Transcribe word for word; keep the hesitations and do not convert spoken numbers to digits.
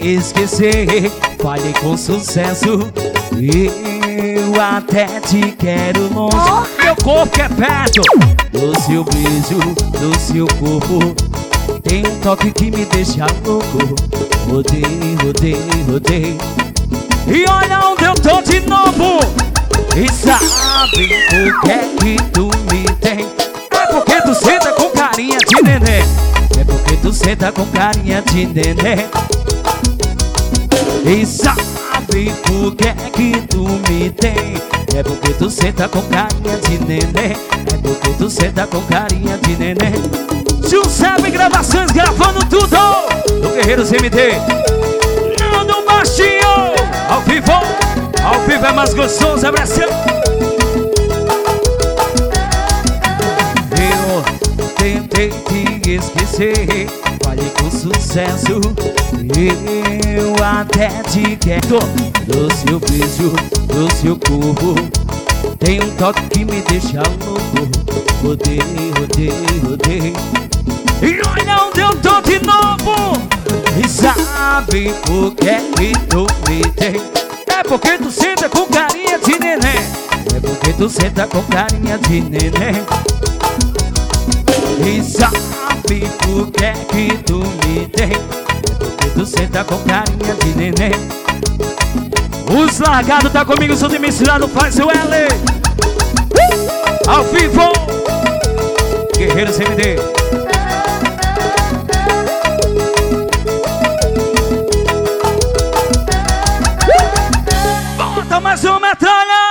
esquecer. Falhei com sucesso, eu até te quero longe. Meu corpo que é perto do seu beijo, do seu corpo. Tem um toque que me deixa louco. Rodei, rodei, rodei. E olha onde eu tô de novo. E sabe por que é que tu me tem? É porque tu senta com carinha de neném. É porque tu senta com carinha de neném. E sabe por que é que tu me tem? É porque tu senta com carinha de neném. É porque tu senta com carinha de neném. Gilcep Gravações gravando tudo do Guerreiros M D. Nando Baixinho, ao vivo. Ao vivo é mais gostoso, abraço. Eu tentei te esquecer, falhei com sucesso. Eu até te quero. Do seu beijo, do seu corpo. Tem um toque que me deixa louco. Rodei, rodei, rodei. E olha onde eu tô de novo. E sabe por que é que tu me tem? É porque tu senta com carinha de neném. É porque tu senta com carinha de neném. E sabe por que é que tu me tem? É porque tu senta com carinha de neném. Os largados tá comigo, sou de misturado, faz o L. uh! Ao vivo Guerreiros M D. Bota mais uma metralha.